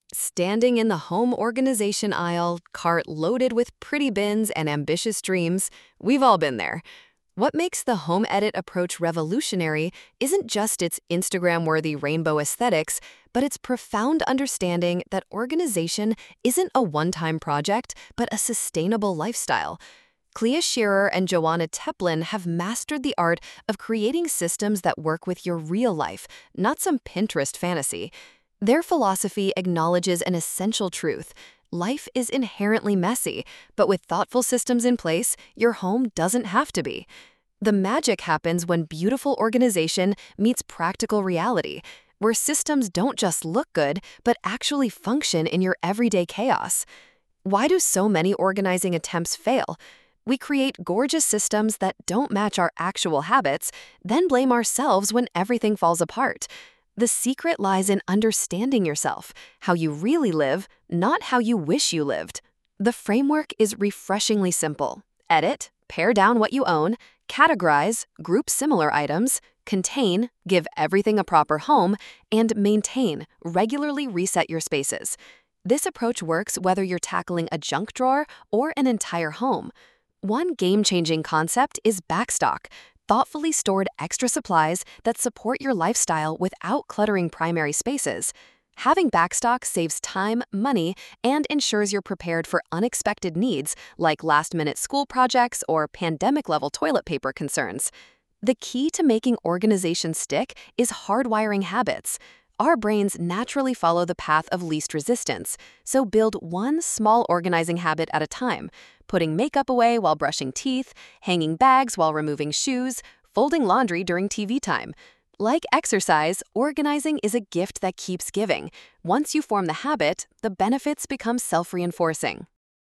Standing in the home organization aisle, cart loaded with pretty bins and ambitious dreams, we've all been there. What makes the home edit approach revolutionary isn't just its Instagram-worthy rainbow aesthetics, but its profound understanding that organization isn't a one-time project, but a sustainable lifestyle. Clea Shearer and Joanna Teplin have mastered the art of creating systems that work with your real life, not some Pinterest fantasy. Their philosophy acknowledges an essential truth. Life is inherently messy, but with thoughtful systems in place, your home doesn't have to be. The magic happens when beautiful organization meets practical reality, where systems don't just look good, but actually function in your everyday chaos. Why do so many organizing attempts fail? We create gorgeous systems that don't match our actual habits, then blame ourselves when everything falls apart. The secret lies in understanding yourself, how you really live, not how you wish you lived. The framework is refreshingly simple. Edit, pare down what you own, categorize, group similar items, contain, give everything a proper home, and maintain, regularly reset your spaces. This approach works whether you're tackling a junk drawer or an entire home. One game-changing concept is backstock, thoughtfully stored extra supplies that support your lifestyle without cluttering primary spaces. Having backstock saves time, money, and ensures you're prepared for unexpected needs like last-minute school projects or pandemic-level toilet paper concerns. The key to making organization stick is hardwiring habits. Our brains naturally follow the path of least resistance, so build one small organizing habit at a time, putting makeup away while brushing teeth, hanging bags while removing shoes, folding laundry during TV time. Like exercise, organizing is a gift that keeps giving. Once you form the habit, the benefits become self-reinforcing.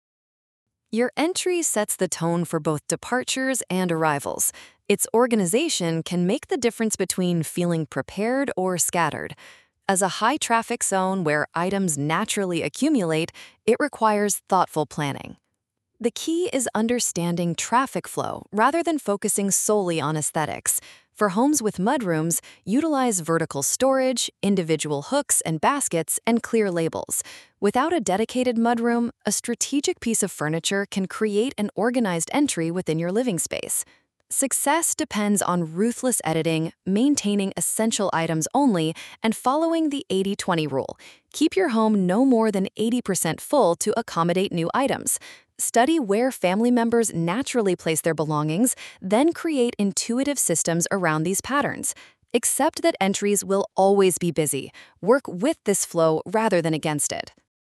Your entry sets the tone for both departures and arrivals. Its organization can make the difference between feeling prepared or scattered. As a high-traffic zone where items naturally accumulate, it requires thoughtful planning. The key is understanding traffic flow rather than focusing solely on aesthetics. For homes with mudrooms, utilize vertical storage, individual hooks and baskets, and clear labels. Without a dedicated mudroom, a strategic piece of furniture can create an organized entry within your living space. Success depends on ruthless editing, maintaining essential items only, and following the 80-20 rule. Keep your home no more than 80% full to accommodate new items. Study where family members naturally place their belongings, then create intuitive systems around these patterns. Accept that entries will always be busy. Work with this flow rather than against it.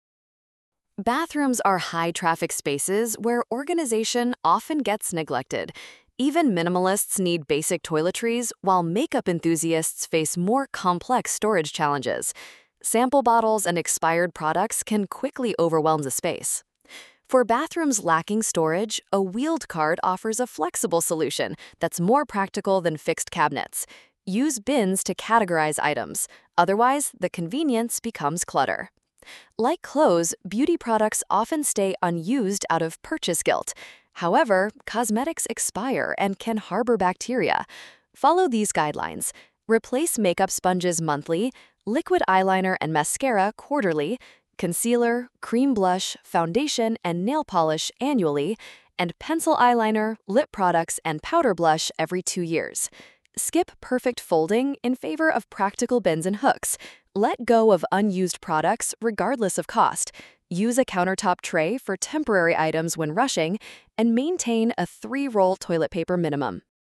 Bathrooms are high-traffic spaces where organization often gets neglected. Even minimalists need basic toiletries, while makeup enthusiasts face more complex storage challenges. Sample bottles and expired products can quickly overwhelm the space. For bathrooms lacking storage, a wheeled cart offers a flexible solution that's more practical than fixed cabinets. Use bins to categorize items. Otherwise, the convenience becomes clutter. Like clothes, beauty products often stay unused out of purchase guilt. However, cosmetics expire and can harbor bacteria. Follow these guidelines. Replace makeup sponges monthly, liquid eyeliner and mascara quarterly, concealer, cream blush, foundation, and nail polish annually, and pencil eyeliner, lip products, and powder blush every 2 years. Skip perfect folding in favor of practical bins and hooks. Let go of unused products regardless of cost. Use a countertop tray for temporary items when rushing, and maintain a 3-roll toilet paper minimum.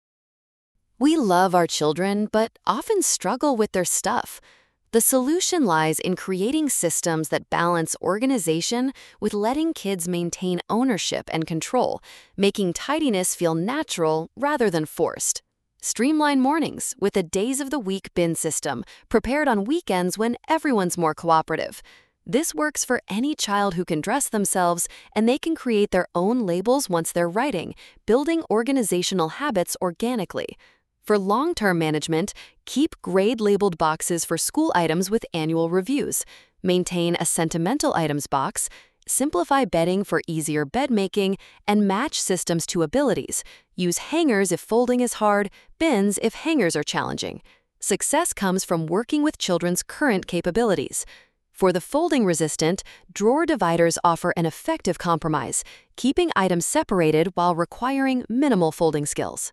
We love our children, but often struggle with their stuff. The solution lies in creating systems that balance organization with letting kids maintain ownership and control, making tidiness feel natural rather than forced. Streamline mornings with a days-of-the-week bin system, prepared on weekends when everyone's more cooperative. This works for any child who can dress themselves, and they can create their own labels once they're writing, building organizational habits organically. For long-term management, keep grade-labeled boxes for school items with annual reviews. Maintain a sentimental items box. Simplify bedding for easier bed making, and match systems to abilities. Use hangers if folding is hard, bins if hangers are challenging. Success comes from working with children's current capabilities. For the folding-resistant, drawer dividers offer an effective compromise, keeping items separated while requiring minimal folding skills.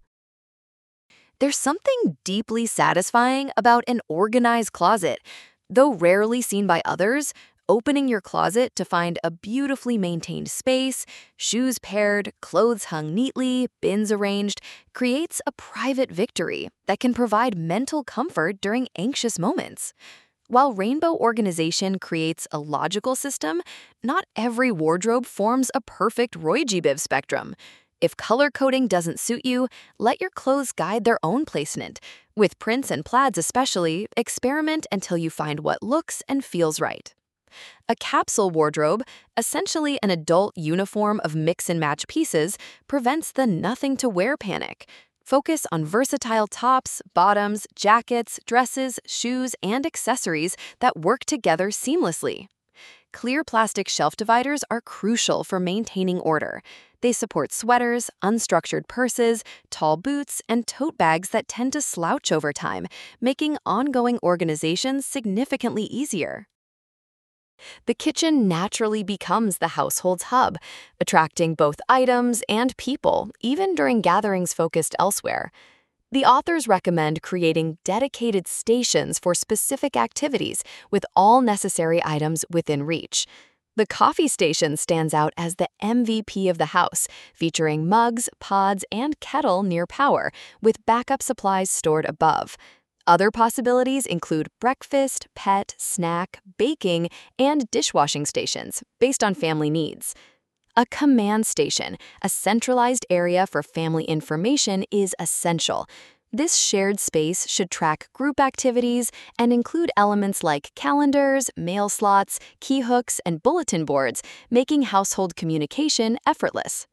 There's something deeply satisfying about an organized closet. Though rarely seen by others, opening your closet to find a beautifully maintained space, shoes paired, clothes hung neatly, bins arranged, creates a private victory that can provide mental comfort during anxious moments. While rainbow organization creates a logical system, not every wardrobe forms a perfect Roy G. Biv spectrum. If color coding doesn't suit you, let your clothes guide their own placement. With prints and plaids especially, experiment until you find what looks and feels right. A capsule wardrobe, essentially an adult uniform of mix-and-match pieces, prevents the nothing-to-wear panic. Focus on versatile tops, bottoms, jackets, dresses, shoes, and accessories that work together seamlessly. Clear plastic shelf dividers are crucial for maintaining order. They support sweaters, unstructured purses, tall boots, and tote bags that tend to slouch over time, making ongoing organization significantly easier. The kitchen naturally becomes the household's hub, attracting both items and people, even during gatherings focused elsewhere. The authors recommend creating dedicated stations for specific activities with all necessary items within reach. The coffee station stands out as the MVP of the house, featuring mugs, pods, and kettle near power, with backup supplies stored above. Other possibilities include breakfast, pet, snack, baking, and dishwashing stations, based on family needs. A command station, a centralized area for family information, is essential. This shared space should track group activities and include elements like calendars, mail slots, key hooks, and bulletin boards, making household communication effortless.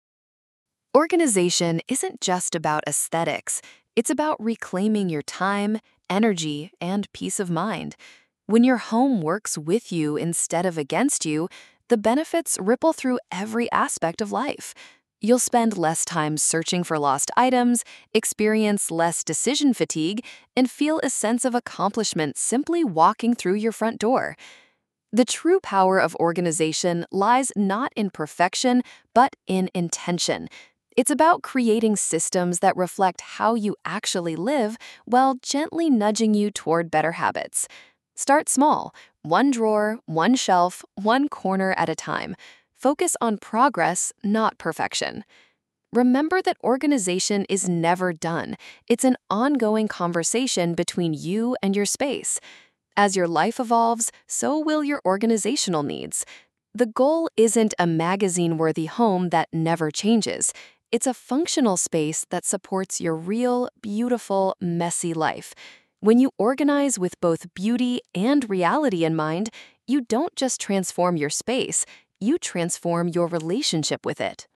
Organization isn't just about aesthetics. It's about reclaiming your time, energy, and peace of mind. When your home works with you instead of against you, the benefits ripple through every aspect of life. You'll spend less time searching for lost items, experience less decision fatigue, and feel a sense of accomplishment simply walking through your front door. The true power of organization lies not in perfection, but in intention. It's about creating systems that reflect how you actually live while gently nudging you toward better habits. Start small, one drawer, one shelf, one corner at a time. Focus on progress, not perfection. Remember that organization is never done. It's an ongoing conversation between you and your space. As your life evolves, so will your organizational needs. The goal isn't a magazine-worthy home that never changes. It's a functional space that supports your real, beautiful, messy life. When you organize with both beauty and reality in mind, you don't just transform your space, you transform your relationship with it.